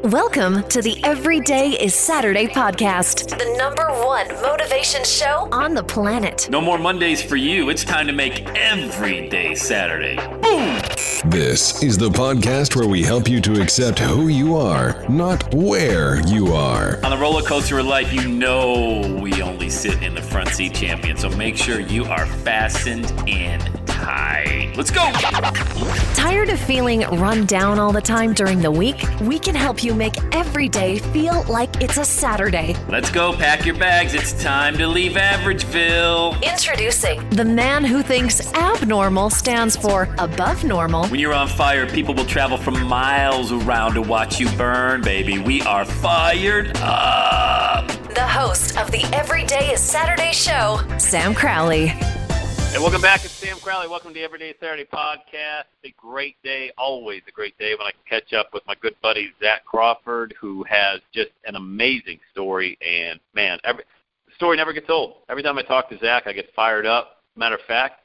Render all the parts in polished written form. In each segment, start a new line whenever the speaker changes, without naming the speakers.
Welcome to the Everyday is Saturday podcast, the #1 motivation show on the planet.
No more Mondays for you. It's time to make every day Saturday. Boom!
This is the podcast where we help you to accept who you are, not where you are.
On the roller coaster of life, you know we only sit in the front seat, champion. So make sure you are fastened in tight. Let's go!
Tired of feeling run down all the time during the week? We can help you make every day feel like it's a Saturday.
Let's go, pack your bags. It's time to leave Averageville.
Introducing the man who thinks abnormal stands for above normal.
When you're on fire, people will travel from miles around to watch you burn, baby. We are fired up.
The host of the Everyday is Saturday show, Sam Crowley.
Hey, welcome back. It's Sam Crowley. Welcome to the Everyday Saturday podcast. It's a great day, always a great day when I can catch up with my good buddy Zach Crawford, who has just an amazing story. And, man, the story never gets old. Every time I talk to Zach, I get fired up. Matter of fact,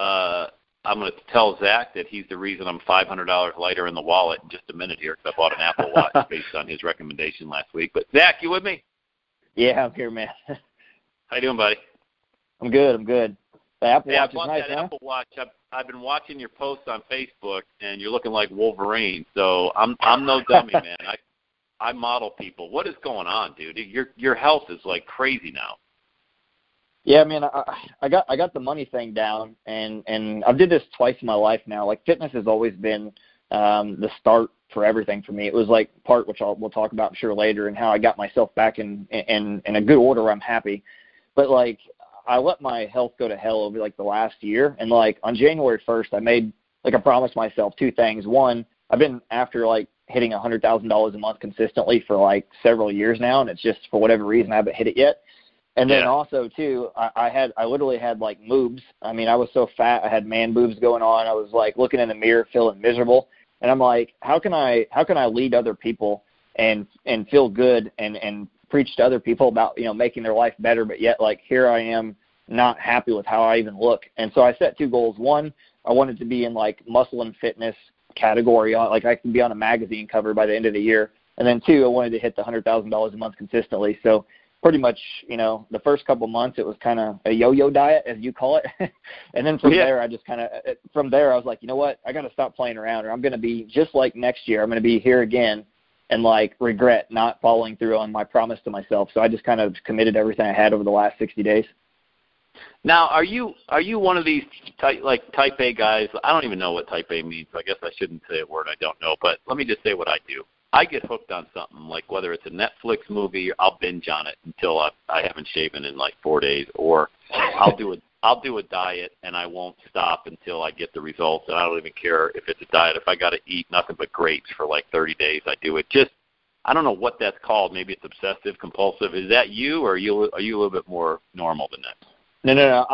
I'm going to tell Zach that he's the reason I'm $500 lighter in the wallet in just a minute here because I bought an Apple Watch based on his recommendation last week. But, Zach, you with me?
Yeah, I'm here, man.
How you doing, buddy?
I'm good. The Apple Watch
I bought
is nice,
that
huh?
Apple Watch. I've been watching your posts on Facebook, and you're looking like Wolverine. So I'm no dummy, man. I model people. What is going on, dude? Your health is like crazy now.
Yeah, man. I got the money thing down, and I've did this twice in my life now. Like fitness has always been the start for everything for me. It was like part which we'll talk about I'm sure later, and how I got myself back in a good order where I'm happy. But like I let my health go to hell over like the last year, and like on January 1st, I made like I promised myself two things. One, I've been after like hitting $100,000 a month consistently for like several years now, and it's just for whatever reason I haven't hit it yet. And then also too, I literally had like moobs. I mean, I was so fat, I had man boobs going on. I was like looking in the mirror, feeling miserable, and I'm like, how can I lead other people and feel good and preach to other people about, making their life better, but yet like here I am not happy with how I even look. And so I set two goals. One, I wanted to be in like muscle and fitness category, like I could be on a magazine cover by the end of the year. And then two, I wanted to hit the $100,000 a month consistently. So pretty much, the first couple months it was kind of a yo-yo diet, as you call it. And then from there, I was like, you know what, I got to stop playing around, or I'm going to be just like next year. I'm going to be here again and like regret not following through on my promise to myself. So I just kind of committed everything I had over the last 60 days.
Now, are you one of these type A guys? I don't even know what type A means, so I guess I shouldn't say a word I don't know. But let me just say what I do. I get hooked on something, like whether it's a Netflix movie, I'll binge on it until I haven't shaven in like 4 days, or I'll do a diet and I won't stop until I get the results. And I don't even care if it's a diet. If I got to eat nothing but grapes for like 30 days, I do it. Just, I don't know what that's called. Maybe it's obsessive compulsive. Is that you, or are you a little bit more normal than that?
No.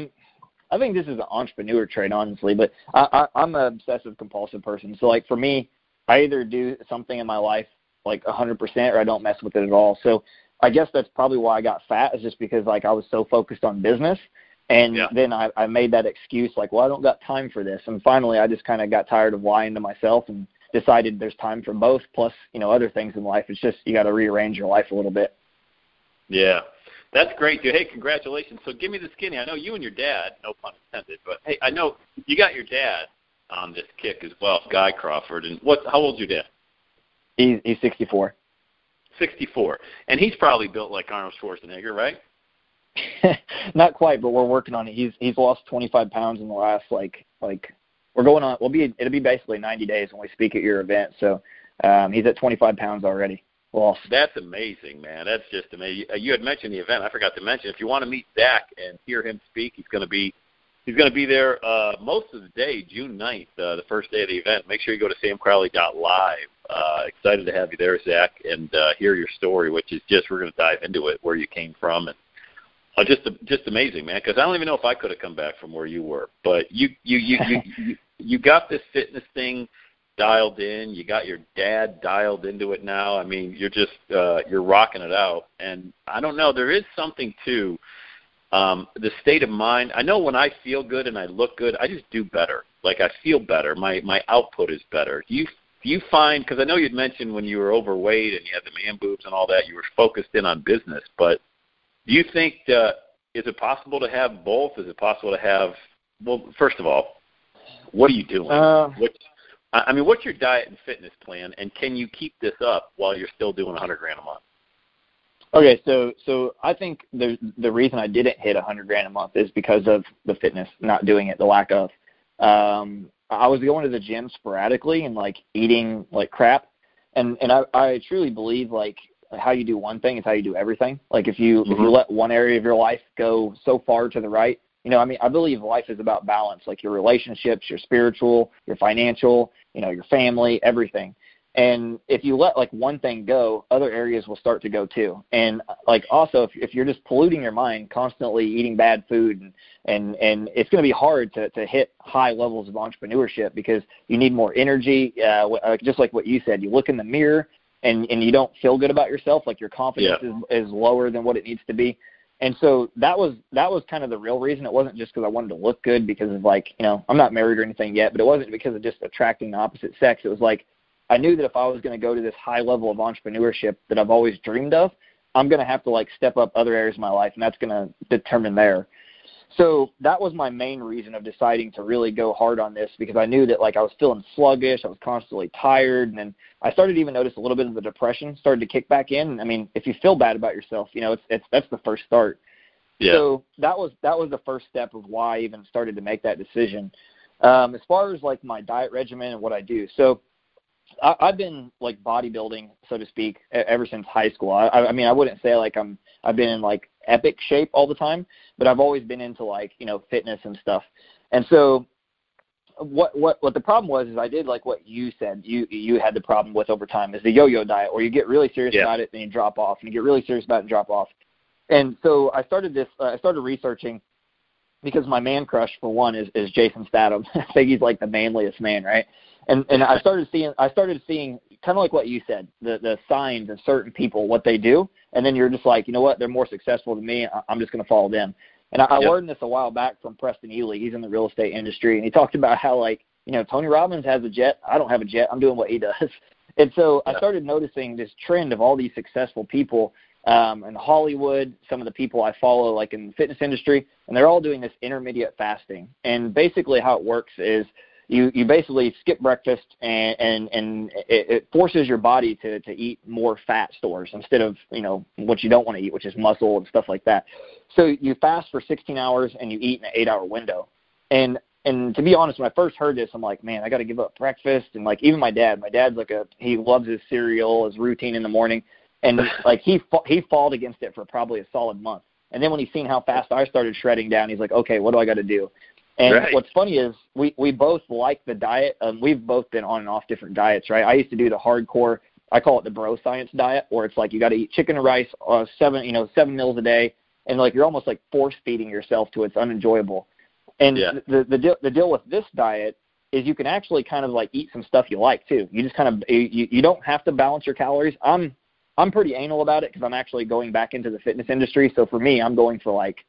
I think this is an entrepreneur trait, honestly, but I'm an obsessive compulsive person. So like for me, I either do something in my life like 100% or I don't mess with it at all. So I guess that's probably why I got fat, is just because like I was so focused on business. And then I made that excuse like, well, I don't got time for this. And finally, I just kind of got tired of lying to myself and decided there's time for both, plus, other things in life. It's just you got to rearrange your life a little bit.
Yeah. That's great, dude. Hey, congratulations. So give me the skinny. I know you and your dad, no pun intended, but hey, I know you got your dad on this kick as well, Guy Crawford. And how old's your dad?
He's 64. 64.
And he's probably built like Arnold Schwarzenegger, right?
Not quite, but we're working on it. He's lost 25 pounds in the last it'll be basically 90 days when we speak at your event. So he's at 25 pounds already. Lost.
That's amazing, man. That's just amazing. You had mentioned the event. I forgot to mention, if you want to meet Zach and hear him speak, he's going to be there most of the day, June 9th, the first day of the event. Make sure you go to samcrowley.live. Excited to have you there, Zach, and hear your story, which is just, we're going to dive into it, where you came from, and just amazing, man, because I don't even know if I could have come back from where you were. But you got this fitness thing dialed in. You got your dad dialed into it now. I mean, you're just you're rocking it out. And I don't know, there is something to the state of mind. I know when I feel good and I look good, I just do better. Like I feel better. My output is better. Do you do you find, because I know you'd mentioned when you were overweight and you had the man boobs and all that, you were focused in on business, but do you think, is it possible to have both? Is it possible to have, well, first of all, what are you doing? What's your diet and fitness plan, and can you keep this up while you're still doing $100,000 a month?
Okay, so I think the reason I didn't hit $100,000 a month is because of the fitness, not doing it, the lack of. I was going to the gym sporadically and like eating like crap, and I truly believe like how you do one thing is how you do everything. Like if you let one area of your life go so far to the right, I believe life is about balance, like your relationships, your spiritual, your financial, your family, everything. And if you let like one thing go, other areas will start to go too. And like also if you're just polluting your mind constantly eating bad food and it's going to be hard to hit high levels of entrepreneurship because you need more energy. Just like what you said, you look in the mirror and you don't feel good about yourself. Like your confidence is lower than what it needs to be. And so that was kind of the real reason. It wasn't just because I wanted to look good because of like, I'm not married or anything yet, but it wasn't because of just attracting the opposite sex. It was like, I knew that if I was going to go to this high level of entrepreneurship that I've always dreamed of, I'm going to have to like step up other areas of my life, and that's going to determine there. So that was my main reason of deciding to really go hard on this, because I knew that like I was feeling sluggish, I was constantly tired, and then I started to even notice a little bit of the depression started to kick back in. I mean, if you feel bad about yourself, that's the first start. Yeah. So that was the first step of why I even started to make that decision. As far as like my diet regimen and what I do, so I've been like bodybuilding, so to speak, ever since high school. I mean, I wouldn't say like I've been in like epic shape all the time, but I've always been into like, fitness and stuff. And so what the problem was is I did like what you said you had the problem with over time is the yo-yo diet, where you get really serious about it, then you drop off, and you get really serious about it and drop off. And so I started researching, because my man crush for one is Jason Statham. I think he's like the manliest man, right? And I started seeing kind of like what you said, the signs of certain people, what they do, and then you're just like, you know what, they're more successful than me, I'm just going to follow them. And I learned this a while back from Preston Ely. He's in the real estate industry, and he talked about how like, Tony Robbins has a jet, I don't have a jet, I'm doing what he does. And so I started noticing this trend of all these successful people in Hollywood, some of the people I follow like in the fitness industry, and they're all doing this intermediate fasting. And basically how it works is you basically skip breakfast, and it forces your body to eat more fat stores instead of, what you don't want to eat, which is muscle and stuff like that. So you fast for 16 hours and you eat in an 8-hour window. And to be honest, when I first heard this, I'm like, man, I got to give up breakfast. And like even my dad's like he loves his cereal, his routine in the morning. And like he fought against it for probably a solid month. And then when he's seen how fast I started shredding down, he's like, okay, what do I got to do? And what's funny is we both like the diet. We've both been on and off different diets, right? I used to do the hardcore, I call it the bro science diet, where it's like you got to eat chicken and rice 7 meals a day, and like you're almost like force feeding yourself to it. It's unenjoyable. And the deal with this diet is you can actually kind of like eat some stuff you like too. You just kind of you don't have to balance your calories. I'm pretty anal about it because I'm actually going back into the fitness industry. So for me, I'm going for like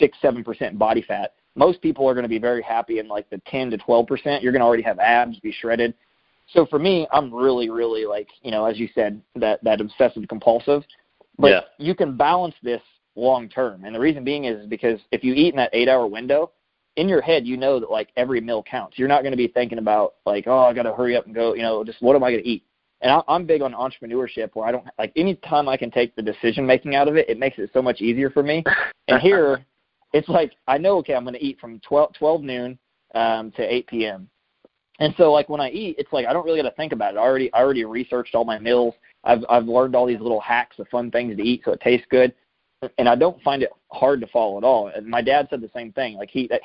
6-7% body fat. Most people are going to be very happy in like the 10 to 12%. You're going to already have abs, be shredded. So for me, I'm really, really like, as you said, that obsessive compulsive. But you can balance this long term. And the reason being is because if you eat in that 8-hour window, in your head, that like every meal counts. You're not going to be thinking about like, oh, I got to hurry up and go, just what am I going to eat? And I'm big on entrepreneurship, where I don't like any time I can take the decision making out of it, it makes it so much easier for me. And here, it's like I know, okay, I'm going to eat from 12 noon to 8 p.m. And so like when I eat, it's like I don't really got to think about it. I already researched all my meals. I've learned all these little hacks of fun things to eat so it tastes good, and I don't find it hard to follow at all. And my dad said the same thing. Like he's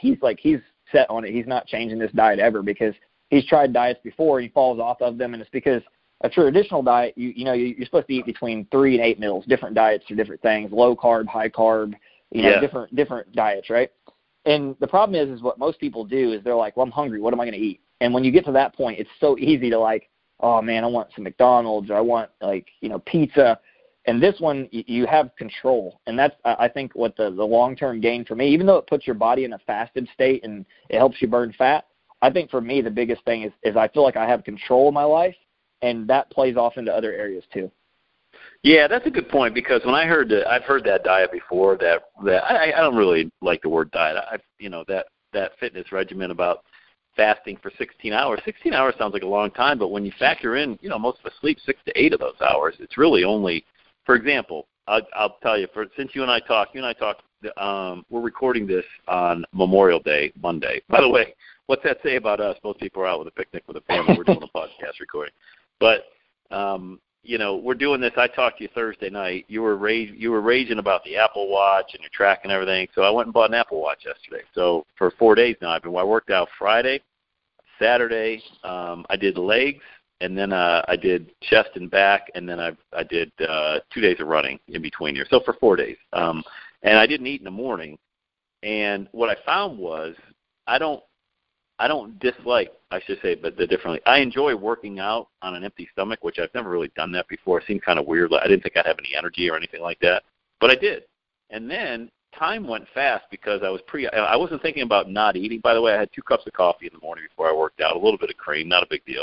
set on it. He's not changing this diet ever because he's tried diets before and he falls off of them, and it's because a traditional diet, you're supposed to eat between 3 and 8 meals. Different diets are different things, low carb, high carb, different diets, right? And the problem is what most people do is they're like, well, I'm hungry. What am I going to eat? And when you get to that point, it's so easy to like, oh man, I want some McDonald's, or I want like, pizza. And this one, you have control. And that's, I think, what the long-term gain for me, even though it puts your body in a fasted state and it helps you burn fat, I think for me the biggest thing is I feel like I have control of my life. and that plays off into other areas too.
Yeah, that's a good point, because when I've heard that diet before, that I don't really like the word diet. That fitness regimen about fasting for 16 hours. 16 hours sounds like a long time, but when you factor in, most of us sleep 6 to 8 of those hours. It's really only, for example, I'll tell you, since you and I talked, we're recording this on Memorial Day, Monday. By the way, what's that say about us? Most people are out with a picnic with a family. We're doing a podcast recording. But, we're doing this. I talked to you Thursday night. You were raging about the Apple Watch and your track and everything. So I went and bought an Apple Watch yesterday. So for 4 days now, I worked out Friday, Saturday. I did legs, and then I did chest and back, and then I did 2 days of running in between here. So for 4 days. And I didn't eat in the morning. And what I found was I don't dislike, I should say, but differently. I enjoy working out on an empty stomach, which I've never really done that before. It seemed kind of weird. I didn't think I'd have any energy or anything like that, but I did. And then time went fast because I wasn't thinking about not eating. By the way, I had 2 cups of coffee in the morning before I worked out, a little bit of cream, not a big deal.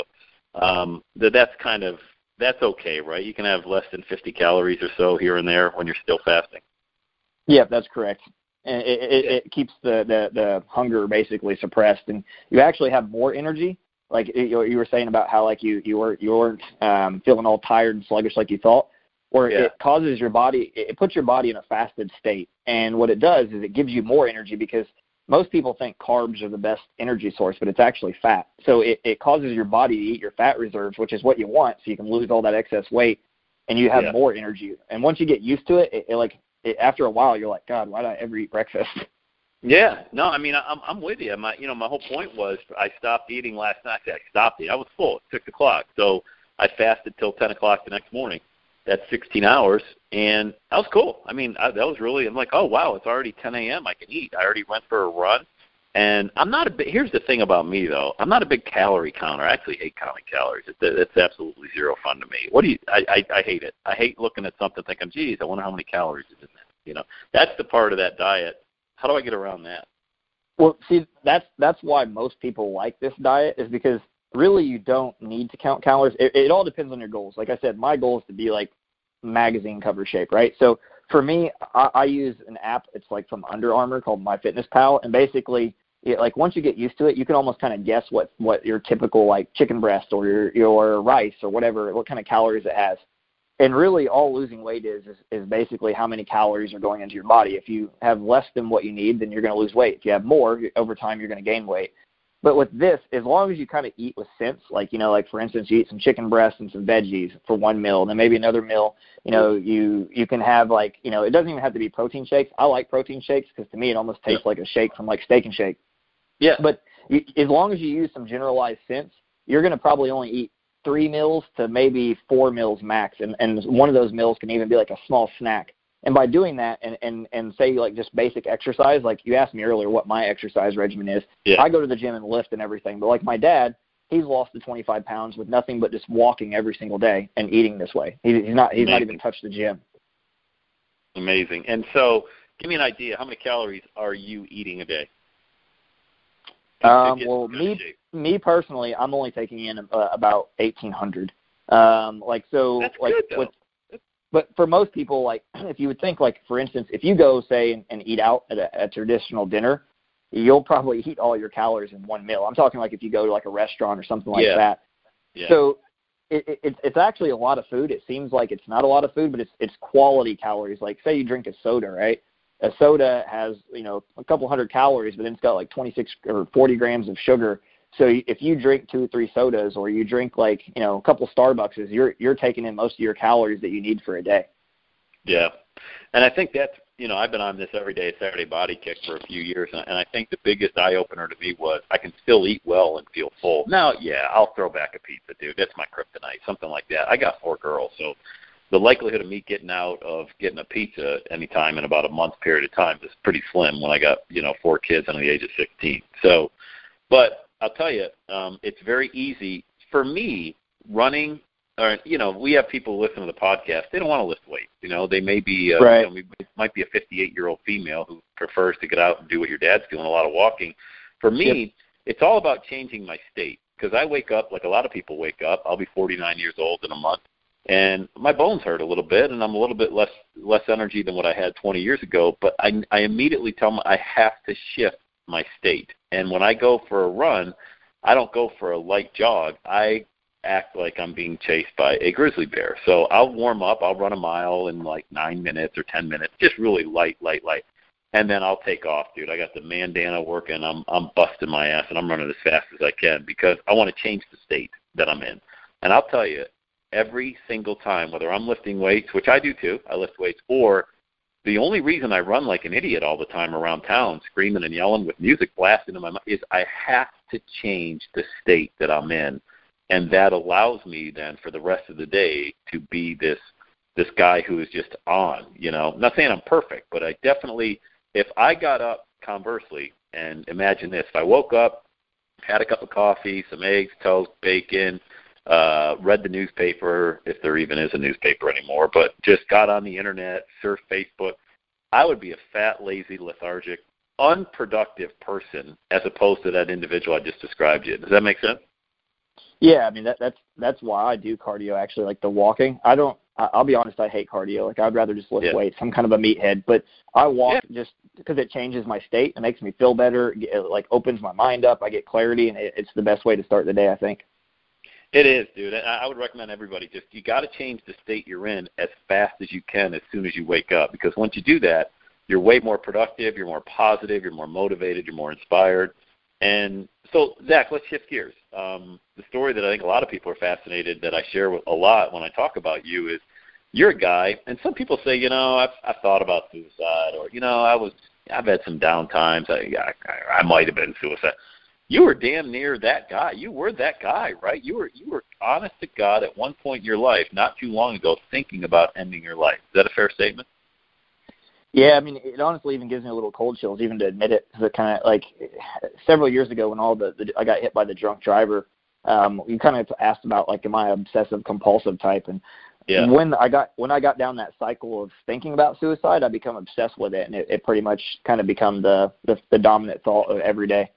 That's okay, right? You can have less than 50 calories or so here and there when you're still fasting.
Yeah, that's correct. And it keeps the hunger basically suppressed, and you actually have more energy. Like you were saying about how like you weren't feeling all tired and sluggish like you thought, or it causes your body, it puts your body in a fasted state. And what it does is it gives you more energy, because most people think carbs are the best energy source, but it's actually fat. So it causes your body to eat your fat reserves, which is what you want, so you can lose all that excess weight, and you have more energy. And once you get used to it, after a while, you're like, God, why do I ever eat breakfast?
Yeah, no, I mean, I'm with you. My whole point was I stopped eating last night. I stopped eating. I was full at 6 o'clock, so I fasted till 10 o'clock the next morning. That's 16 hours, and that was cool. I mean, that was really, I'm like, oh, wow, it's already 10 a.m. I can eat. I already went for a run, and here's the thing about me, though. I'm not a big calorie counter. I actually hate counting calories. It's absolutely zero fun to me. I hate it. I hate looking at something thinking, geez, I wonder how many calories is in that. That's the part of that diet. How do I get around that?
Well, see, that's why most people like this diet, is because really you don't need to count calories. It all depends on your goals. Like I said, my goal is to be like magazine cover shape, right? So for me, I use an app. It's like from Under Armour called MyFitnessPal, and basically, like once you get used to it, you can almost kind of guess what your typical like chicken breast or your rice or whatever, what kind of calories it has. And really, all losing weight is basically how many calories are going into your body. If you have less than what you need, then you're going to lose weight. If you have more, over time, you're going to gain weight. But with this, as long as you kind of eat with sense, like for instance, you eat some chicken breasts and some veggies for one meal, then maybe another meal, you can have it doesn't even have to be protein shakes. I like protein shakes because to me it almost tastes like a shake from like Steak and Shake. Yeah. But as long as you use some generalized sense, you're going to probably only eat 3 meals to maybe 4 meals max, and one of those meals can even be like a small snack. And by doing that and say like just basic exercise, like you asked me earlier what my exercise regimen is. Yeah. I go to the gym and lift and everything, but like my dad, he's lost the 25 pounds with nothing but just walking every single day and eating this way. He's not even touched the gym.
Amazing. And so give me an idea, how many calories are you eating a day?
Well, me personally, I'm only taking in about 1,800. That's good, though. But for most people, like if you would think, like for instance, if you go say and eat out at a traditional dinner, you'll probably eat all your calories in one meal. I'm talking like if you go to like a restaurant or something like that. Yeah. So it's actually a lot of food. It seems like it's not a lot of food, but it's quality calories. Like say you drink a soda, right? A soda has, a couple hundred calories, but then it's got like 26 or 40 grams of sugar. So if you drink 2 or 3 sodas, or you drink like, a couple Starbucks, you're taking in most of your calories that you need for a day.
Yeah. And I think that's, I've been on this everyday Saturday body kick for a few years. And I think the biggest eye opener to me was I can still eat well and feel full. Now, I'll throw back a pizza, dude. That's my kryptonite, something like that. I got 4 girls, so the likelihood of me getting a pizza anytime in about a month period of time is pretty slim when I got, 4 kids under the age of 16. So, but I'll tell you, it's very easy for me running. We have people listen to the podcast. They don't want to lift weights. They may be,
right.
It might be a 58-year-old female who prefers to get out and do what your dad's doing, a lot of walking. For me, It's all about changing my state. because I wake up like a lot of people wake up. I'll be 49 years old in a month, and my bones hurt a little bit, and I'm a little bit less energy than what I had 20 years ago. But I immediately tell them I have to shift my state. And when I go for a run, I don't go for a light jog. I act like I'm being chased by a grizzly bear. So I'll warm up. I'll run a mile in like 9 minutes or 10 minutes, just really light. And then I'll take off, dude. I got the bandana working. I'm busting my ass, and I'm running as fast as I can because I want to change the state that I'm in. And I'll tell you, every single time, whether I'm lifting weights, which I do too, I lift weights, or the only reason I run like an idiot all the time around town, screaming and yelling with music blasting in my mouth, is I have to change the state that I'm in. And that allows me then for the rest of the day to be this guy who is just on, you know. I'm not saying I'm perfect, but I definitely, if I got up conversely, and imagine this, if I woke up, had a cup of coffee, some eggs, toast, bacon, read the newspaper, if there even is a newspaper anymore, but just got on the internet, surfed Facebook, I would be a fat, lazy, lethargic, unproductive person as opposed to that individual I just described you. Does that make sense?
Yeah, I mean that's why I do cardio, actually, like the walking. I'll be honest, I hate cardio. Like I'd rather just lift weights. I'm kind of a meathead, but I walk just because it changes my state. It makes me feel better. It like opens my mind up. I get clarity, and it's the best way to start the day, I think.
It is, dude. I would recommend everybody you got to change the state you're in as fast as you can as soon as you wake up, because once you do that, you're way more productive, you're more positive, you're more motivated, you're more inspired. And so, Zach, let's shift gears. The story that I think a lot of people are fascinated, that I share a lot when I talk about you, is you're a guy, and some people say, you know, I've thought about suicide, or, you know, I've had some down times. I might have been suicide. You were damn near that guy. You were that guy, right? You were honest to God at one point in your life, not too long ago, thinking about ending your life. Is that a fair statement?
Yeah, I mean, it honestly even gives me a little cold chills even to admit it. Because it kind of like several years ago when I got hit by the drunk driver, you kind of asked about like, am I obsessive compulsive type? And when I got down that cycle of thinking about suicide, I become obsessed with it, and it pretty much kind of become the dominant thought of every day.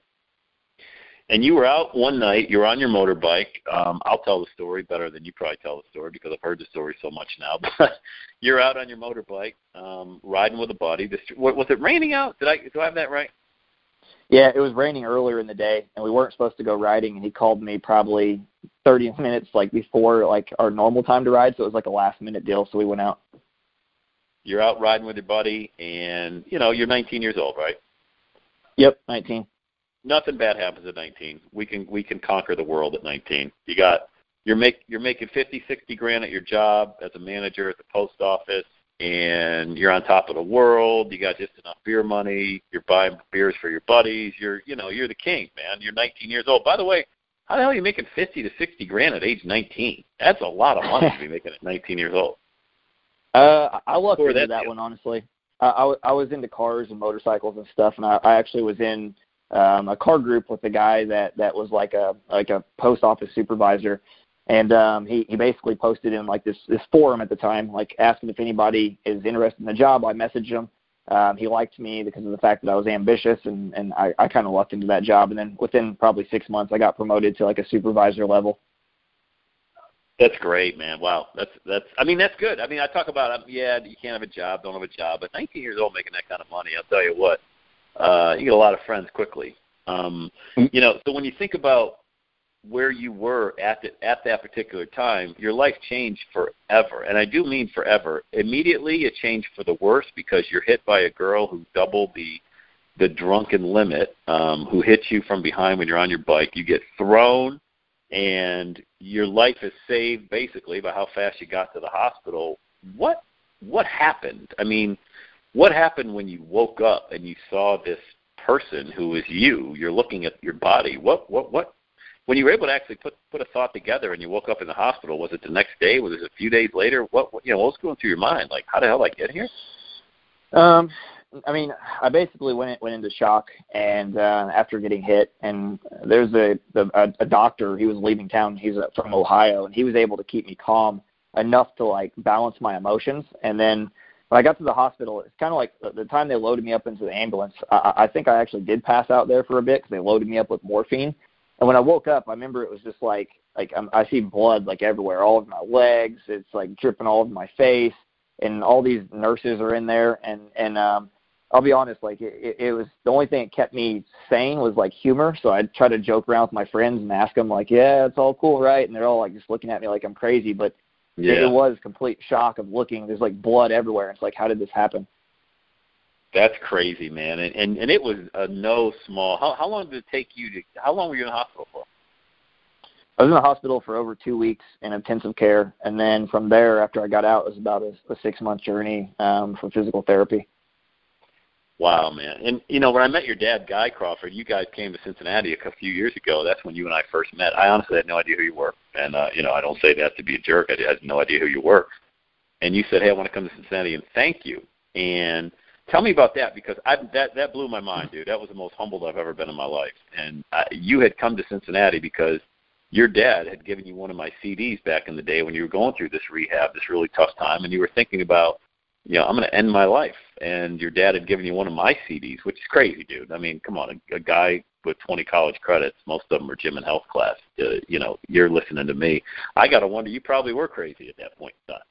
And you were out one night, you're on your motorbike. I'll tell the story better than you probably tell the story because I've heard the story so much now. But you're out on your motorbike, riding with a buddy. Was it raining out? Do I have that right?
Yeah, it was raining earlier in the day, and we weren't supposed to go riding, and he called me probably 30 minutes before our normal time to ride, so it was like a last-minute deal, so we went out.
You're out riding with your buddy, and, you're 19 years old, right?
Yep, 19.
Nothing bad happens at 19. We can conquer the world at 19. You're making 50, 60 grand at your job as a manager at the post office, and you're on top of the world. You got just enough beer money. You're buying beers for your buddies. You're the king, man. You're 19 years old. By the way, how the hell are you making 50 to 60 grand at age 19? That's a lot of money to be making at 19 years old.
I lucked into that one, honestly. I was into cars and motorcycles and stuff, and I actually was in a car group with a guy that was like a post office supervisor, and he basically posted in this forum at the time, asking if anybody is interested in the job. I messaged him. He liked me because of the fact that I was ambitious, and I kind of lucked into that job. And then within probably 6 months, I got promoted to a supervisor level.
That's great, man. Wow. That's good. I mean, I talk about, you can't have a job, don't have a job, but 19 years old making that kind of money, I'll tell you what, you get a lot of friends quickly. So when you think about where you were at that particular time, your life changed forever. And I do mean forever. Immediately it changed for the worse because you're hit by a girl who doubled the drunken limit, who hits you from behind when you're on your bike. You get thrown, and your life is saved basically by how fast you got to the hospital. What happened? I mean, what happened when you woke up and you saw this person who is you? You're looking at your body. What? When you were able to actually put a thought together and you woke up in the hospital, was it the next day? Was it a few days later? What was going through your mind? How the hell did I get here?
I basically went into shock, and after getting hit, and there's a doctor. He was leaving town. He's from Ohio, and he was able to keep me calm enough to balance my emotions. And then when I got to the hospital, it's kind of like the time they loaded me up into the ambulance. I think I actually did pass out there for a bit because they loaded me up with morphine. And when I woke up, I remember it was just like I see blood like everywhere, all of my legs. It's like dripping all over my face, and all these nurses are in there. And I'll be honest, like it was the only thing that kept me sane was like humor. So I'd try to joke around with my friends and ask them like, yeah, it's all cool, right? And they're all like just looking at me like I'm crazy. But it was complete shock of looking. There's like blood everywhere. It's like, how did this happen?
That's crazy, man. And it was no small. How long did it take you to? How long were you in the hospital for?
I was in the hospital for over 2 weeks in intensive care, and then from there, after I got out, it was about a 6-month journey for physical therapy.
Wow, man. And, you know, when I met your dad, Guy Crawford, you guys came to Cincinnati a few years ago. That's when you and I first met. I honestly had no idea who you were. And, you know, I don't say that to be a jerk. I had no idea who you were. And you said, hey, I want to come to Cincinnati, and thank you. And tell me about that, because that blew my mind, dude. That was the most humbled I've ever been in my life. And you had come to Cincinnati because your dad had given you one of my CDs back in the day when you were going through this rehab, this really tough time, and you were thinking about, you know, I'm going to end my life. And your dad had given you one of my CDs, which is crazy, dude. I mean, come on, a guy with 20 college credits, most of them are gym and health class. You know, you're listening to me. I got to wonder, you probably were crazy at that point in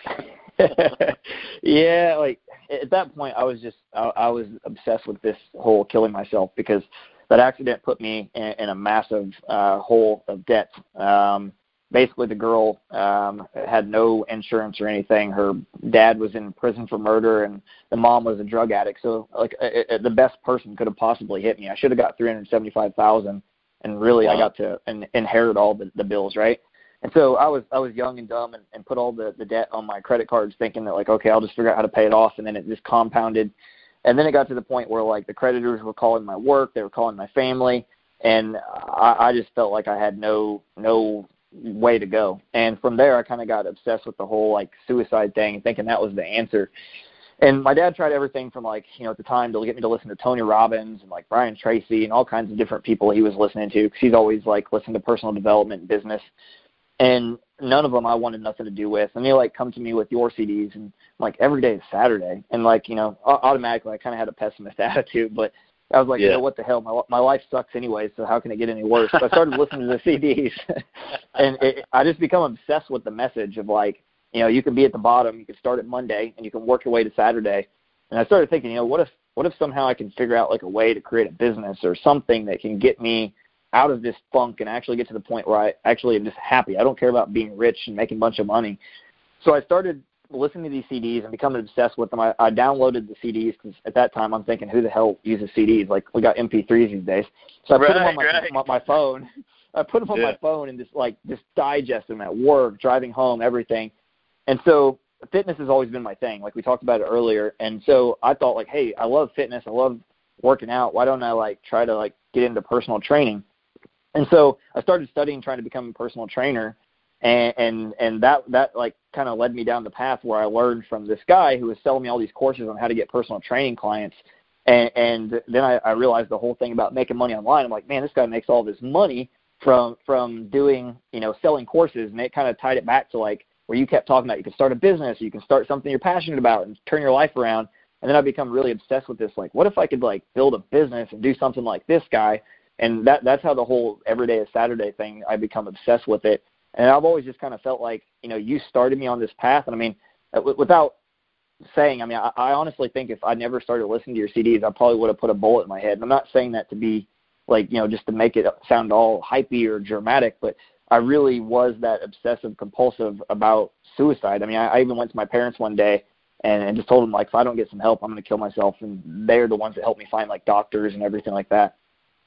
time.
Yeah, like at that point, I was obsessed with this whole killing myself, because that accident put me in a massive hole of debt. Basically, the girl had no insurance or anything. Her dad was in prison for murder, and the mom was a drug addict. So, like, the best person could have possibly hit me. I should have got $375,000, and really, I got to inherit all the bills, right? And so I was young and dumb and put all the debt on my credit cards, thinking that, like, okay, I'll just figure out how to pay it off, and then it just compounded. And then it got to the point where, like, the creditors were calling my work, they were calling my family, and I just felt like I had no way to go. And from there, I kind of got obsessed with the whole, like, suicide thing, thinking that was the answer. And my dad tried everything from, like, you know, at the time to get me to listen to Tony Robbins and, like, Brian Tracy and all kinds of different people he was listening to, because he's always, like, listened to personal development and business. And none of them I wanted nothing to do with. And they, like, come to me with your CDs, and, like, every day is Saturday. And, like, you know, automatically I kind of had a pessimist attitude, but I was like, you know, what the hell? My life sucks anyway, so how can it get any worse? So I started listening to the CDs, and I just become obsessed with the message of, like, you know, you can be at the bottom, you can start at Monday, and you can work your way to Saturday. And I started thinking, you know, what if somehow I can figure out, like, a way to create a business or something that can get me out of this funk and actually get to the point where I actually am just happy. I don't care about being rich and making a bunch of money. So I started listening to these CDs and becoming obsessed with them. I downloaded the CDs because at that time I'm thinking, who the hell uses CDs? Like, we got MP3s these days. So I put them on my phone. I put them on my phone and just digest them at work, driving home, everything. And so fitness has always been my thing, like we talked about it earlier. And so I thought, like, hey, I love fitness. I love working out. Why don't I, like, try to, like, get into personal training? And so I started studying, trying to become a personal trainer. And that like kind of led me down the path where I learned from this guy who was selling me all these courses on how to get personal training clients. And then I realized the whole thing about making money online. I'm like, man, this guy makes all this money from doing, you know, selling courses. And it kind of tied it back to, like, where you kept talking about you can start a business, you can start something you're passionate about and turn your life around. And then I become really obsessed with this. Like, what if I could, like, build a business and do something like this guy? And that's how the whole every day is Saturday thing, I become obsessed with it. And I've always just kind of felt like, you know, you started me on this path. And I mean, without saying, I mean, I honestly think if I never started listening to your CDs, I probably would have put a bullet in my head. And I'm not saying that to be, like, you know, just to make it sound all hypey or dramatic, but I really was that obsessive compulsive about suicide. I mean, I even went to my parents one day and just told them, like, if I don't get some help, I'm going to kill myself. And they're the ones that helped me find, like, doctors and everything like that.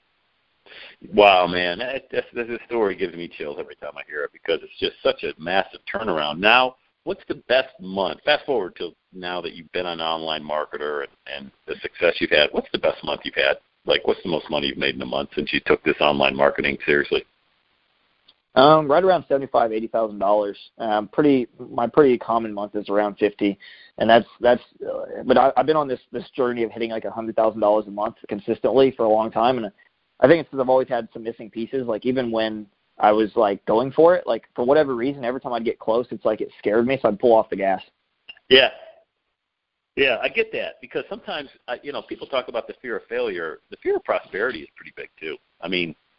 Wow, man, this story gives me chills every time I hear it, because it's just such a massive turnaround. Now, what's the best month? Fast forward to now that you've been an online marketer and the success you've had. What's the best month you've had? Like, what's the most money you've made in a month since you took this online marketing seriously?
Right around $75,000, $80,000. My pretty common month is around 50, and that's. But I've been on this journey of hitting like $100,000 a month consistently for a long time, and I think it's because I've always had some missing pieces. Like, even when I was, like, going for it, like, for whatever reason, every time I'd get close, it's like it scared me, so I'd pull off the gas.
Yeah. Yeah, I get that, because sometimes, you know, people talk about the fear of failure. The fear of prosperity is pretty big, too. I mean,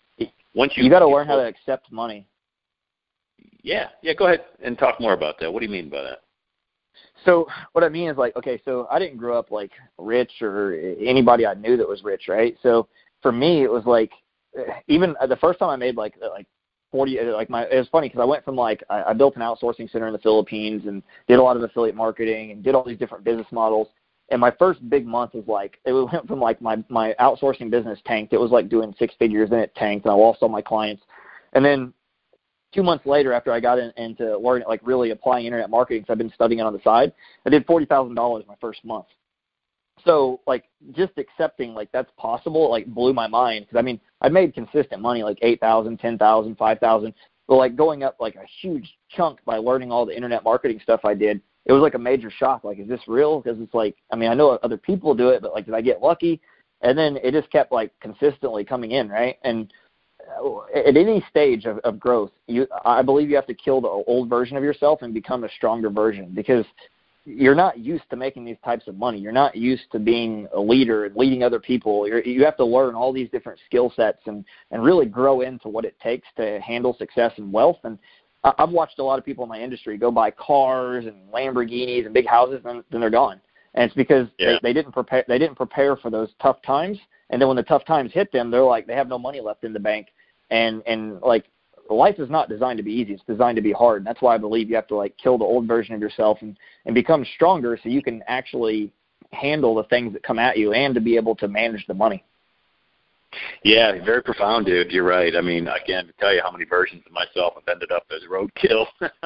once
you got to learn how to accept money.
Yeah, go ahead and talk more about that. What do you mean by that?
So what I mean is, like, okay, so I didn't grow up like rich or anybody I knew that was rich, right? So for me, it was like, even the first time I made like 40, like it was funny because I went from like, I built an outsourcing center in the Philippines and did a lot of affiliate marketing and did all these different business models. And my first big month was like, it went from like my outsourcing business tanked. It was like doing 6 figures, then it tanked and I lost all my clients. And then 2 months later, after I got into learning, like really applying internet marketing, because I've been studying it on the side, I did $40,000 my first month. So like just accepting like that's possible, like blew my mind. Because I mean, I made consistent money, like $8,000, $10,000, $5,000, but like going up like a huge chunk by learning all the internet marketing stuff I did, it was like a major shock. Like, is this real? Because it's like, I mean, I know other people do it, but like, did I get lucky? And then it just kept like consistently coming in, right? And at any stage of growth, I believe you have to kill the old version of yourself and become a stronger version, because you're not used to making these types of money. You're not used to being a leader and leading other people. You have to learn all these different skill sets and really grow into what it takes to handle success and wealth. And I've watched a lot of people in my industry go buy cars and Lamborghinis and big houses, and then they're gone. And it's because they didn't prepare. They didn't prepare for those tough times. And then when the tough times hit them, they're like, they have no money left in the bank. And like, life is not designed to be easy. It's designed to be hard. And that's why I believe you have to like kill the old version of yourself and become stronger so you can actually handle the things that come at you and to be able to manage the money.
Yeah, very profound, dude. You're right. I mean, again, to tell you how many versions of myself have ended up as roadkill.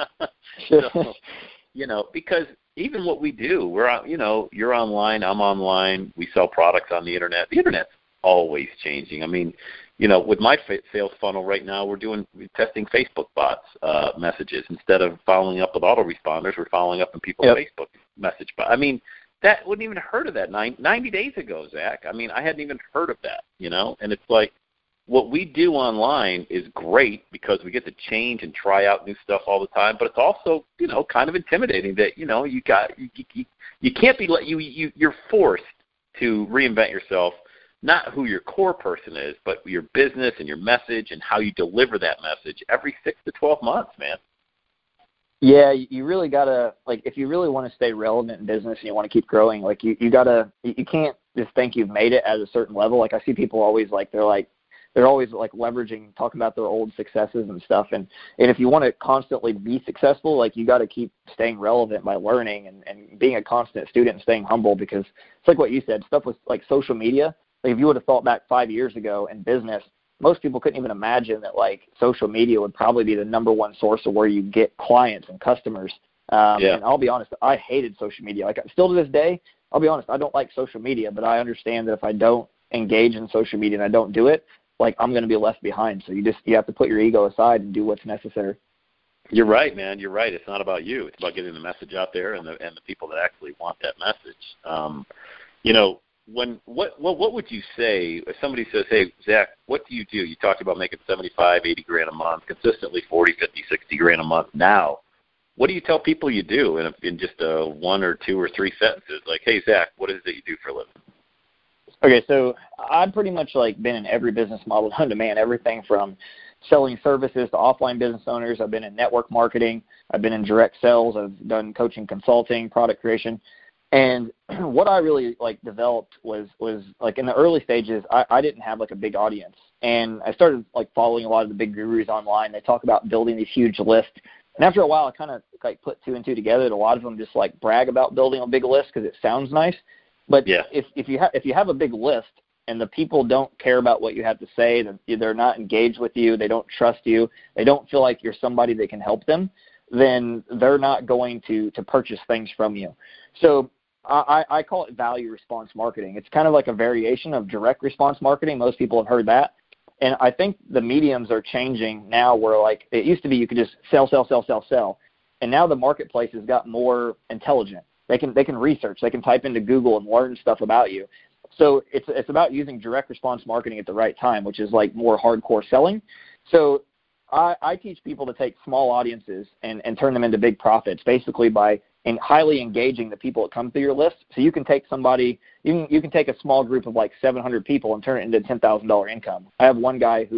So, because even what we do, we're, you're online, I'm online, we sell products on the internet. The internet's always changing. I mean, with my sales funnel right now, we're testing Facebook bots messages. Instead of following up with autoresponders, we're following up in people's Facebook message bots. I mean, that wouldn't even heard of that 90 days ago, Zach. I mean, I hadn't even heard of that, And it's like, what we do online is great because we get to change and try out new stuff all the time. But it's also, kind of intimidating that, you can't be you're forced to reinvent yourself. Not who your core person is, but your business and your message and how you deliver that message every 6 to 12 months, man.
Yeah, you really got to, like, if you really want to stay relevant in business and you want to keep growing, like, you can't just think you've made it at a certain level. Like, I see people always, like, they're always, like, leveraging, talking about their old successes and stuff. And if you want to constantly be successful, like, you got to keep staying relevant by learning and being a constant student and staying humble, because it's like what you said, stuff with, like, social media. Like, if you would have thought back 5 years ago in business, most people couldn't even imagine that, like, social media would probably be the number one source of where you get clients and customers. And I'll be honest, I hated social media. Like, still to this day, I'll be honest, I don't like social media, but I understand that if I don't engage in social media and I don't do it, like, I'm going to be left behind. So you have to put your ego aside and do what's necessary.
You're right, man. You're right. It's not about you. It's about getting the message out there and the people that actually want that message. What would you say if somebody says, hey, Zach, what do? You talked about making 75, 80 grand a month, consistently 40, 50, 60 grand a month now. What do you tell people you do in just 1 or 2 or 3 sentences? Like, hey, Zach, what is it that you do for a living?
Okay, so I've pretty much like been in every business model known to man, everything from selling services to offline business owners. I've been in network marketing. I've been in direct sales. I've done coaching, consulting, product creation. And what I really like developed was like in the early stages, I didn't have like a big audience. And I started like following a lot of the big gurus online. They talk about building these huge lists. And after a while, I kind of like put 2 and 2 together. A lot of them just like brag about building a big list because it sounds nice. But if you have a big list and the people don't care about what you have to say, they're not engaged with you, they don't trust you, they don't feel like you're somebody that can help them, then they're not going to purchase things from you. So I call it value response marketing. It's kind of like a variation of direct response marketing. Most people have heard that. And I think the mediums are changing now where, like, it used to be you could just sell. And now the marketplace has got more intelligent. They can research. They can type into Google and learn stuff about you. So it's about using direct response marketing at the right time, which is like more hardcore selling. So I teach people to take small audiences and turn them into big profits, basically by highly engaging the people that come through your list. So you can take somebody, you can take a small group of like 700 people and turn it into $10,000 income. I have one guy who's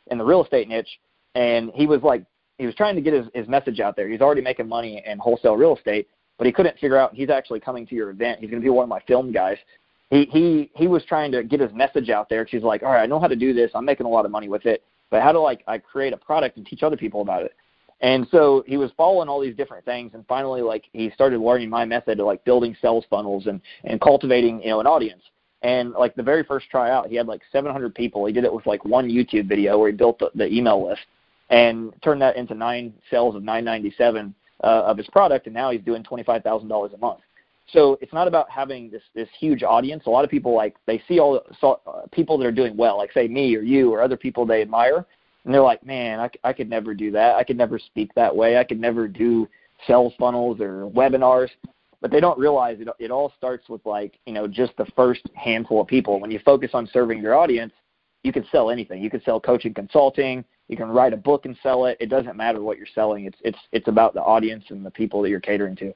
in the real estate niche, and he was trying to get his message out there. He's already making money in wholesale real estate, but he couldn't figure out he's actually coming to your event. He's going to be one of my film guys. He was trying to get his message out there. She's like, all right, I know how to do this. I'm making a lot of money with it, but how do I create a product and teach other people about it? And so he was following all these different things, and finally, he started learning my method of building sales funnels and cultivating, an audience. And the very first tryout, he had 700 people. He did it with one YouTube video where he built the email list and turned that into 9 sales of $997 of his product, and now he's doing $25,000 a month. So it's not about having this huge audience. A lot of people they see people that are doing well, like say me or you or other people they admire, and they're like, man, I could never do that. I could never speak that way. I could never do sales funnels or webinars. But they don't realize it all starts with just the first handful of people. When you focus on serving your audience, you can sell anything. You can sell coaching, consulting. You can write a book and sell it. It doesn't matter what you're selling. It's about the audience and the people that you're catering to.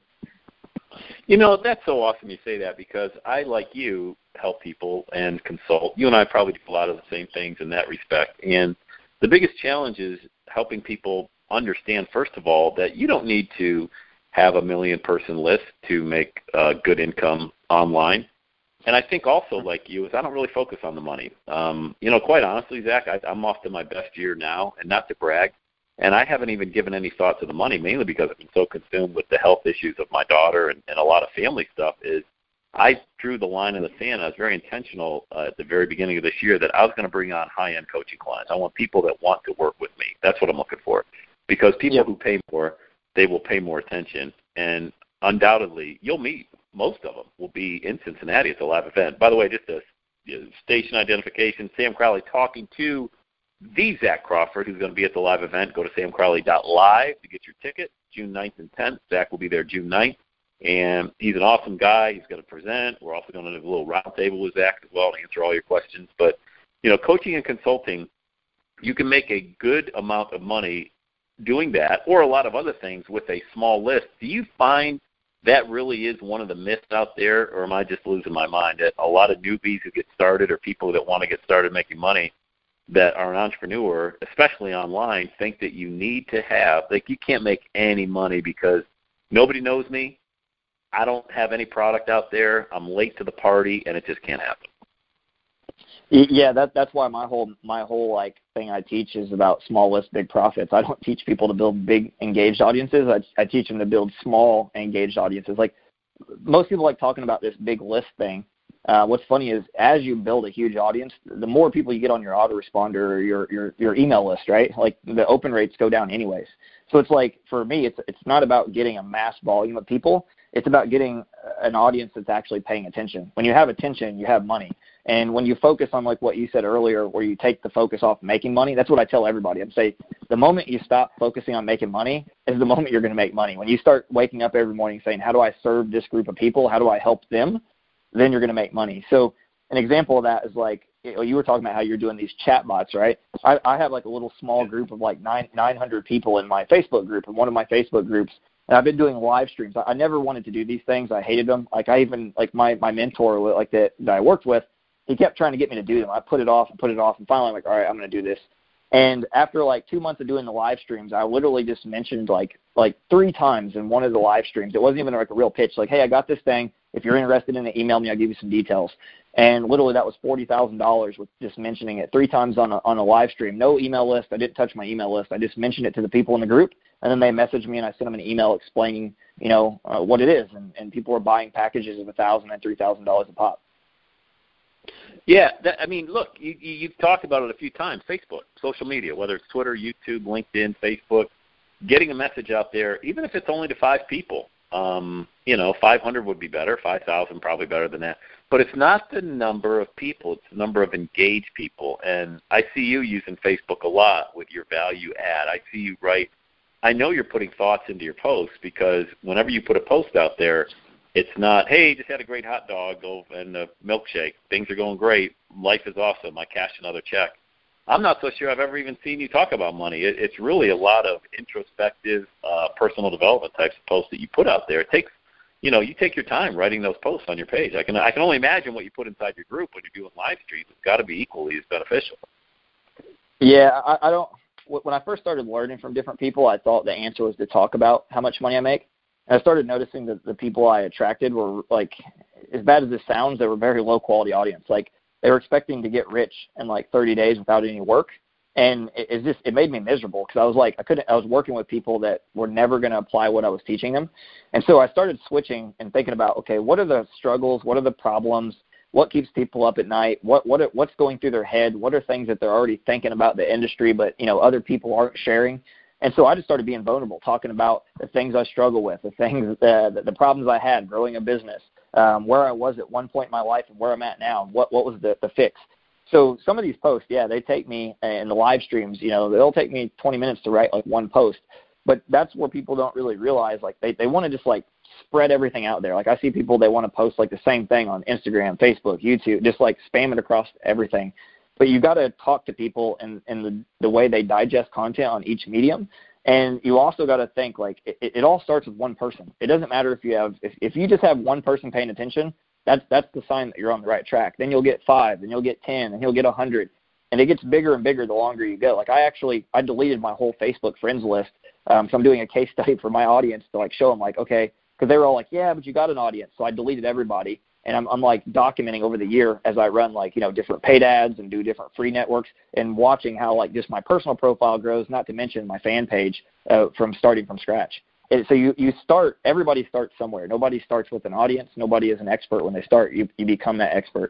That's so awesome you say that, because I, like you, help people and consult. You and I probably do a lot of the same things in that respect. And the biggest challenge is helping people understand, first of all, that you don't need to have a 1 million-person list to make good income online. And I think also, like you, is I don't really focus on the money. Quite honestly, Zach, I'm off to my best year now, and not to brag, and I haven't even given any thought to the money, mainly because I've been so consumed with the health issues of my daughter and a lot of family stuff. I drew the line in the sand. I was very intentional at the very beginning of this year that I was going to bring on high-end coaching clients. I want people that want to work with me. That's what I'm looking for, because people who pay more, they will pay more attention, and undoubtedly you'll meet most of them will be in Cincinnati at the live event. By the way, just a station identification, Sam Crowley talking to the Zach Crawford, who's going to be at the live event. Go to samcrowley.live to get your ticket, June 9th and 10th. Zach will be there June 9th, and he's an awesome guy. He's going to present. We're also going to do a little round table with Zach as well to answer all your questions. But, coaching and consulting, you can make a good amount of money doing that, or a lot of other things with a small list. Do you find that really is one of the myths out there, or am I just losing my mind that a lot of newbies who get started or people that want to get started making money that are an entrepreneur, especially online, think that you need to have, you can't make any money because nobody knows me, I don't have any product out there, I'm late to the party, and it just can't happen?
Yeah, that's why my whole thing I teach is about small lists, big profits. I don't teach people to build big engaged audiences. I teach them to build small engaged audiences. Most people like talking about this big list thing. What's funny is as you build a huge audience, the more people you get on your autoresponder or your email list, right? The open rates go down anyways. So it's for me, it's not about getting a mass volume of people. It's about getting an audience that's actually paying attention. When you have attention, you have money. And when you focus on what you said earlier, where you take the focus off making money, that's what I tell everybody. I'm saying the moment you stop focusing on making money is the moment you're going to make money. When you start waking up every morning saying, how do I serve this group of people? How do I help them? Then you're going to make money. So an example of that is you were talking about how you're doing these chat bots, right? I have a little small group of 900 people in my Facebook group, and one of my Facebook groups, and I've been doing live streams. I never wanted to do these things. I hated them. My mentor that I worked with, he kept trying to get me to do them. I put it off, and finally I'm like, all right, I'm going to do this. And after 2 months of doing the live streams, I literally just mentioned 3 times in one of the live streams. It wasn't even a real pitch. Hey, I got this thing. If you're interested in it, email me. I'll give you some details. And literally that was $40,000 with just mentioning it 3 times on a live stream. No email list. I didn't touch my email list. I just mentioned it to the people in the group, and then they messaged me, and I sent them an email explaining, what it is. And people were buying packages of $1,000 and $3,000 a pop.
Yeah, look, you've talked about it a few times. Facebook, social media, whether it's Twitter, YouTube, LinkedIn, Facebook, getting a message out there, even if it's only to 5 people. 500 would be better, 5,000 probably better than that. But it's not the number of people, it's the number of engaged people. And I see you using Facebook a lot with your value add. I see you I know you're putting thoughts into your posts, because whenever you put a post out there, it's not, hey, just had a great hot dog and a milkshake. Things are going great. Life is awesome. I cashed another check. I'm not so sure I've ever even seen you talk about money. It's really a lot of introspective, personal development types of posts that you put out there. It takes, you take your time writing those posts on your page. I can only imagine what you put inside your group when you're doing live streams. It's got to be equally as beneficial.
Yeah, I don't. When I first started learning from different people, I thought the answer was to talk about how much money I make. And I started noticing that the people I attracted were, like, as bad as this sounds, they were very low quality audience. Like, they were expecting to get rich in like 30 days without any work. And it made me miserable because I was like, I was working with people that were never going to apply what I was teaching them. And so I started switching and thinking about, okay, what are the struggles? What are the problems? What keeps people up at night? What's going through their head? What are things that they're already thinking about the industry, but, other people aren't sharing? And so I just started being vulnerable, talking about the things I struggle with, the things, the problems I had growing a business, where I was at one point in my life and where I'm at now, what was the fix. So some of these posts, yeah, they take me, and the live streams, they'll take me 20 minutes to write like one post. But that's where people don't really realize, like, they want to just like spread everything out there. Like, I see people, they want to post like the same thing on Instagram, Facebook, YouTube, just like spam it across everything. But you got to talk to people and the way they digest content on each medium. And you also got to think, like, it all starts with one person. It doesn't matter if you just have one person paying attention, that's the sign that you're on the right track. Then you'll get 5, then you'll get 10, and you'll get 100. And it gets bigger and bigger the longer you go. Like, I deleted my whole Facebook friends list. So I'm doing a case study for my audience to like show them, like, okay, because they were all like, yeah, but you got an audience. So I deleted everybody. And I'm like documenting over the year as I run like, different paid ads and do different free networks and watching how like just my personal profile grows, not to mention my fan page from starting from scratch. And so everybody starts somewhere. Nobody starts with an audience. Nobody is an expert when they start. You become that expert.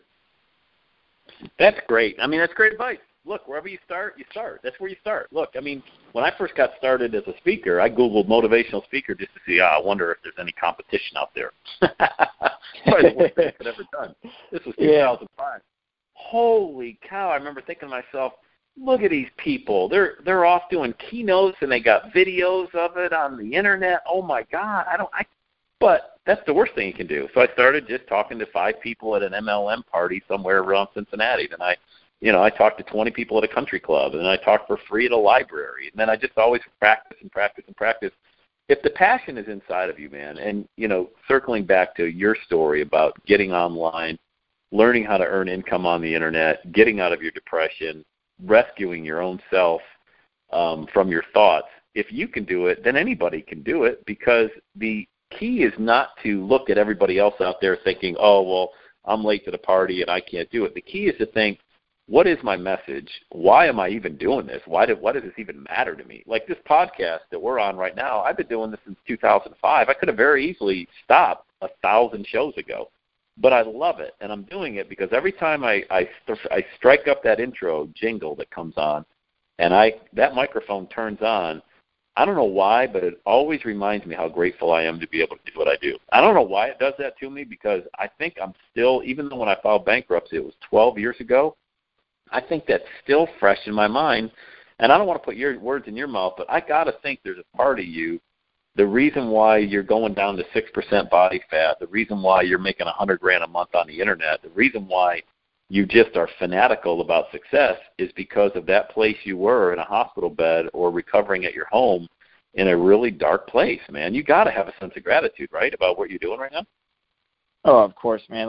That's great. I mean, that's great advice. Look, wherever you start, you start. That's where you start. Look, I mean, when I first got started as a speaker, I Googled motivational speaker just to see, I wonder if there's any competition out there. Probably the worst thing I could ever done. This was 2005. Yeah. Holy cow, I remember thinking to myself, look at these people. They're off doing keynotes, and they got videos of it on the internet. Oh, my God. But that's the worst thing you can do. So I started just talking to 5 people at an MLM party somewhere around Cincinnati. Then I talked to 20 people at a country club, and then I talked for free at a library. And then I just always practice and practice and practice. If the passion is inside of you, man, and, circling back to your story about getting online, learning how to earn income on the internet, getting out of your depression, rescuing your own self from your thoughts, if you can do it, then anybody can do it, because the key is not to look at everybody else out there thinking, oh, well, I'm late to the party and I can't do it. The key is to think, what is my message? Why am I even doing this? Why does this even matter to me? Like this podcast that we're on right now, I've been doing this since 2005. I could have very easily stopped 1,000 shows ago, but I love it, and I'm doing it because every time I strike up that intro jingle that comes on, and that microphone turns on, I don't know why, but it always reminds me how grateful I am to be able to do what I do. I don't know why it does that to me, because I think I'm still, even though when I filed bankruptcy, it was 12 years ago, I think that's still fresh in my mind. And I don't want to put your words in your mouth, but I got to think there's a part of you, the reason why you're going down to 6% body fat, the reason why you're making $100,000 a month on the internet, the reason why you just are fanatical about success is because of that place you were in a hospital bed or recovering at your home in a really dark place, man. You got to have a sense of gratitude, right, about what you're doing right now?
Oh, of course, man.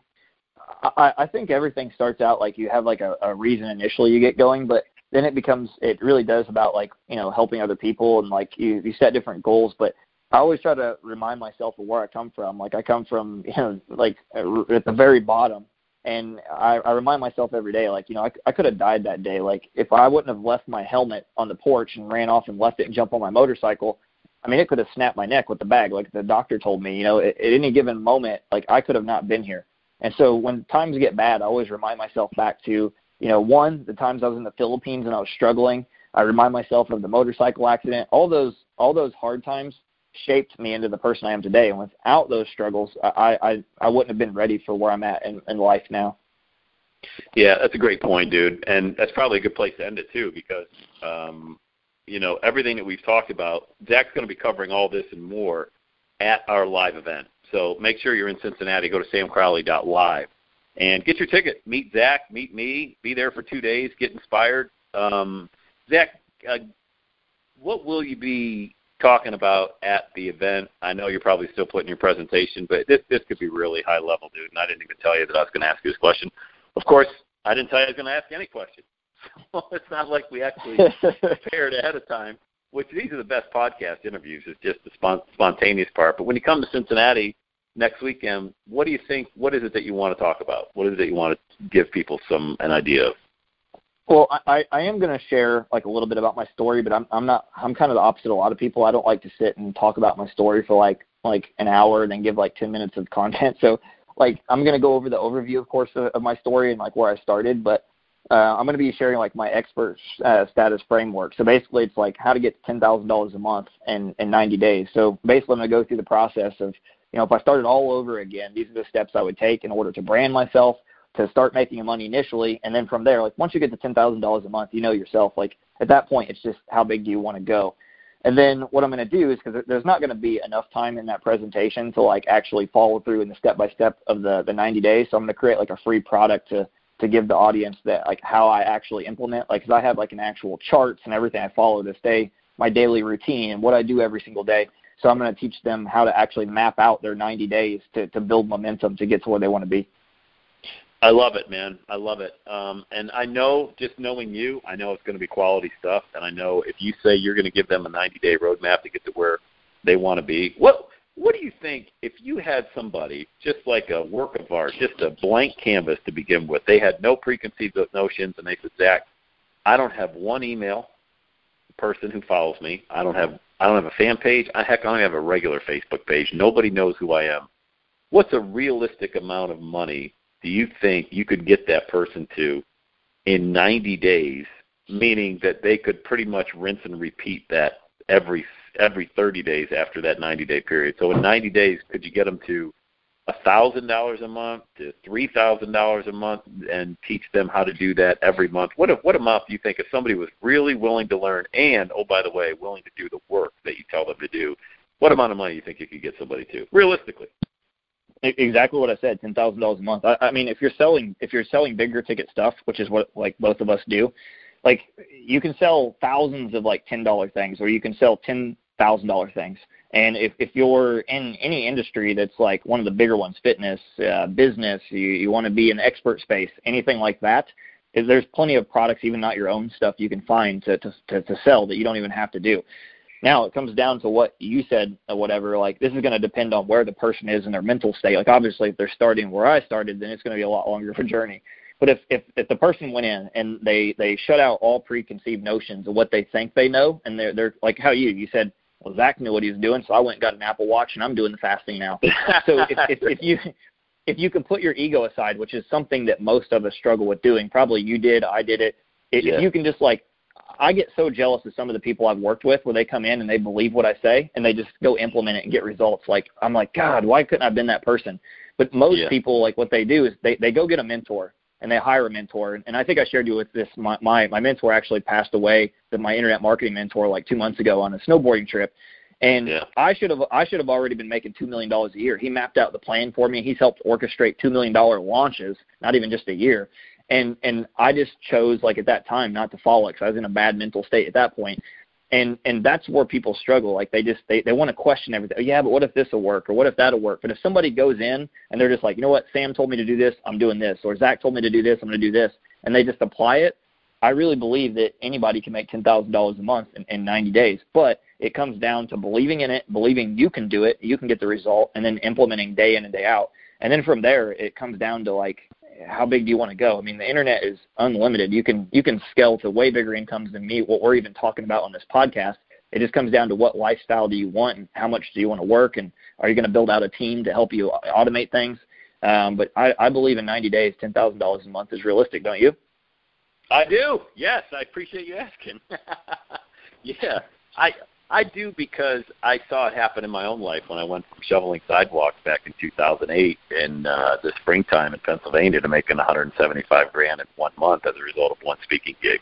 I think everything starts out like you have like a reason initially you get going, but then it really does about like, helping other people, and like you set different goals. But I always try to remind myself of where I come from. Like I come from, like at the very bottom. And I remind myself every day, like, I could have died that day. Like, if I wouldn't have left my helmet on the porch and ran off and left it and jumped on my motorcycle, I mean, it could have snapped my neck with the bag. Like the doctor told me, at any given moment, like I could have not been here. And so when times get bad, I always remind myself back to, one, the times I was in the Philippines and I was struggling. I remind myself of the motorcycle accident. All those hard times shaped me into the person I am today. And without those struggles, I wouldn't have been ready for where I'm at in life now.
Yeah, that's a great point, dude. And that's probably a good place to end it too, because, everything that we've talked about, Zach's going to be covering all this and more at our live event. So make sure you're in Cincinnati. Go to samcrowley.live and get your ticket. Meet Zach, meet me, be there for 2 days, get inspired. Zach, what will you be talking about at the event? I know you're probably still putting your presentation, but this could be really high level, dude, and I didn't even tell you that I was going to ask you this question. Of course, I didn't tell you I was going to ask any question. So it's not like we actually prepared ahead of time, which these are the best podcast interviews. It's just the spontaneous part. But when you come to Cincinnati next weekend, what do you think? What is it that you want to talk about? What is it that you want to give people an idea of?
Well, I am going to share like a little bit about my story, but I'm kind of the opposite of a lot of people. I don't like to sit and talk about my story for like an hour and then give like 10 minutes of content. So like I'm going to go over the overview, of course, of my story and like where I started, but I'm going to be sharing like my expert status framework. So basically it's like how to get $10,000 a month in 90 days. So basically I'm going to go through the process of, if I started all over again, these are the steps I would take in order to brand myself, to start making money initially. And then from there, like once you get to $10,000 a month, yourself, like at that point, it's just how big do you want to go? And then what I'm going to do is, because there's not going to be enough time in that presentation to like actually follow through in the step-by-step of the 90 days. So I'm going to create like a free product to give the audience that like how I actually implement, like, cause I have like an actual charts and everything I follow to stay my daily routine and what I do every single day. So I'm going to teach them how to actually map out their 90 days to build momentum to get to where they want to be.
I love it, man. I love it. And I know, just knowing you, I know it's going to be quality stuff. And I know if you say you're going to give them a 90-day roadmap to get to where they want to be, what do you think if you had somebody, just like a work of art, just a blank canvas to begin with, they had no preconceived notions, and they said, Zach, I don't have one email person who follows me. I don't have a fan page. Heck, I don't have a regular Facebook page. Nobody knows who I am. What's a realistic amount of money do you think you could get that person to in 90 days, meaning that they could pretty much rinse and repeat that every 30 days after that 90-day period? So in 90 days, could you get them to $1,000 a month to $3,000 a month and teach them how to do that every month? What amount do you think, if somebody was really willing to learn and, oh, by the way, willing to do the work that you tell them to do, what amount of money do you think you could get somebody to, realistically?
Exactly what I said, $10,000 a month. I mean, if you're selling bigger ticket stuff, which is what like both of us do, like you can sell thousands of like $10 things, or you can sell $10,000 things. And if you're in any industry that's like one of the bigger ones, fitness, business, you want to be in expert space, anything like that, there's plenty of products, even not your own stuff, you can find to sell that you don't even have to do. Now, it comes down to what you said or whatever. Like, this is going to depend on where the person is in their mental state. Like, obviously, if they're starting where I started, then it's going to be a lot longer of a journey. But if the person went in and they shut out all preconceived notions of what they think they know, and they're like how you said, well, Zach knew what he was doing, so I went and got an Apple Watch, and I'm doing the fasting now. So if you can put your ego aside, which is something that most of us struggle with doing, probably you did, I did it. If you can just like, I get so jealous of some of the people I've worked with where they come in and they believe what I say and they just go implement it and get results. Like, I'm like, God, why couldn't I have been that person? But most people, like what they do is they go get a mentor and they hire a mentor. And I think I shared you with this. My mentor actually passed away, my internet marketing mentor, like 2 months ago on a snowboarding trip. And I should have already been making $2 million a year. He mapped out the plan for me. He's helped orchestrate $2 million launches, not even just a year. And I just chose, like, at that time not to follow it because I was in a bad mental state at that point. And that's where people struggle. Like, they want to question everything. Oh, yeah, but what if this will work, or what if that'll work? But if somebody goes in and they're just like, you know what, Sam told me to do this, I'm doing this, or Zach told me to do this, I'm going to do this, and they just apply it, I really believe that anybody can make $10,000 a month in 90 days. But it comes down to believing in it, believing you can do it, you can get the result, and then implementing day in and day out. And then from there, it comes down to, like, how big do you want to go? I mean, the internet is unlimited. You can scale to way bigger incomes than me, what we're even talking about on this podcast. It just comes down to what lifestyle do you want and how much do you want to work, and are you going to build out a team to help you automate things? But I believe in 90 days, $10,000 a month is realistic, don't you?
I do. Yes, I appreciate you asking. Yeah, I do, because I saw it happen in my own life when I went from shoveling sidewalks back in 2008 in the springtime in Pennsylvania to making $175,000 in 1 month as a result of one speaking gig,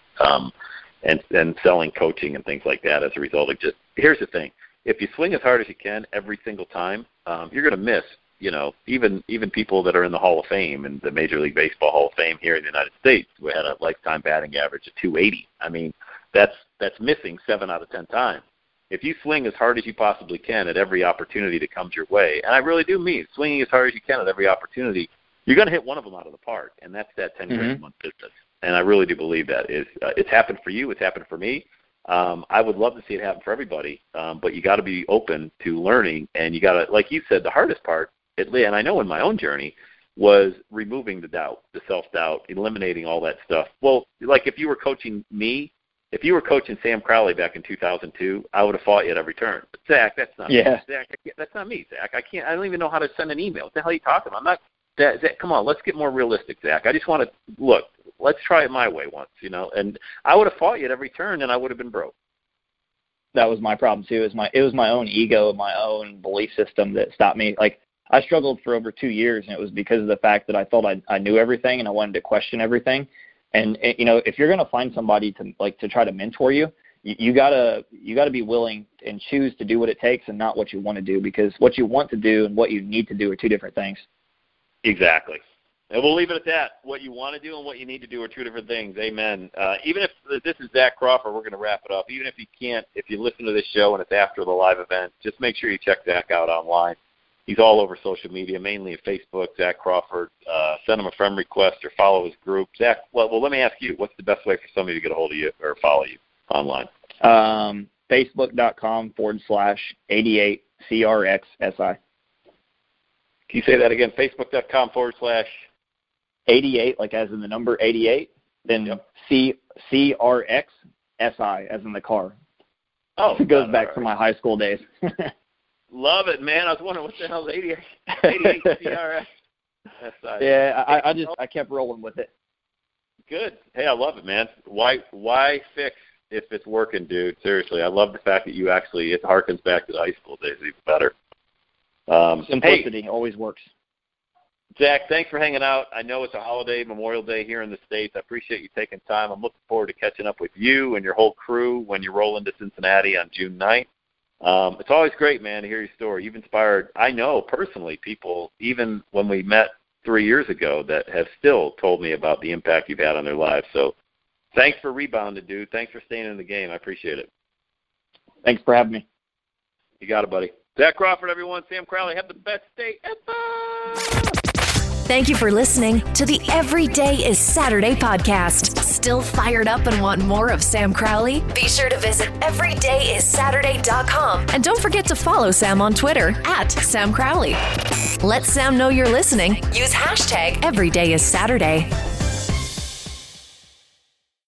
and selling coaching and things like that as a result of just. Here's the thing: if you swing as hard as you can every single time, you're going to miss. You know, even people that are in the Hall of Fame and the Major League Baseball Hall of Fame here in the United States, who had a lifetime batting average of .280. I mean, that's missing 7 out of 10 times. If you swing as hard as you possibly can at every opportunity that comes your way, and I really do mean swinging as hard as you can at every opportunity, you're going to hit one of them out of the park, and that's that 10 grand a month business. and I really do believe that. It's happened for you. It's happened for me. I would love to see it happen for everybody, but you got to be open to learning, and you got to, like you said, the hardest part, and I know in my own journey, was removing the doubt, the self-doubt, eliminating all that stuff. Well, like if you were coaching me, if you were coaching Sam Crowley back in 2002, I would have fought you at every turn. But Zach, that's not me. Zach, that's not me, Zach. I don't even know how to send an email. What the hell are you talking about? I'm not. Zach, come on, let's get more realistic, Zach. I just want to look. Let's try it my way once, And I would have fought you at every turn, and I would have been broke.
That was my problem too. It was my own ego, my own belief system that stopped me. Like I struggled for over 2 years, and it was because of the fact that I thought I knew everything, and I wanted to question everything. And if you're going to find somebody to try to mentor you, you gotta be willing and choose to do what it takes and not what you want to do, because what you want to do and what you need to do are two different things.
Exactly. And we'll leave it at that. What you want to do and what you need to do are two different things. Amen. Even if this is Zach Crawford, we're going to wrap it up. Even if you can't, if you listen to this show and it's after the live event, just make sure you check Zach out online. He's all over social media, mainly at Facebook, Zach Crawford. Send him a friend request or follow his group. Zach, well, let me ask you, what's the best way for somebody to get a hold of you or follow you online?
Facebook.com/88CRXSI.
Can you say that again? Facebook.com/88,
like as in the number 88, then yep. CRXSI, as in the car.
Oh,
it goes back to my high school days.
Love it, man. I was wondering what the hell is 88 CRX.
Yeah, I kept rolling with it.
Good. Hey, I love it, man. Why fix if it's working, dude? Seriously, I love the fact that it harkens back to the high school days even better.
Simplicity always works.
Zach, thanks for hanging out. I know it's a holiday, Memorial Day here in the States. I appreciate you taking time. I'm looking forward to catching up with you and your whole crew when you roll into Cincinnati on June 9th. It's always great, man, to hear your story. You've inspired, I know personally, people, even when we met 3 years ago, that have still told me about the impact you've had on their lives. So thanks for rebounding, dude. Thanks for staying in the game. I appreciate it.
Thanks for having me.
You got it, buddy. Zach Crawford, everyone. Sam Crowley, have the best day ever.
Thank you for listening to the Every Day is Saturday podcast. Still fired up and want more of Sam Crowley? Be sure to visit everydayissaturday.com. And don't forget to follow Sam on Twitter @Sam Crowley. Let Sam know you're listening. Use #EverydayIsSaturday.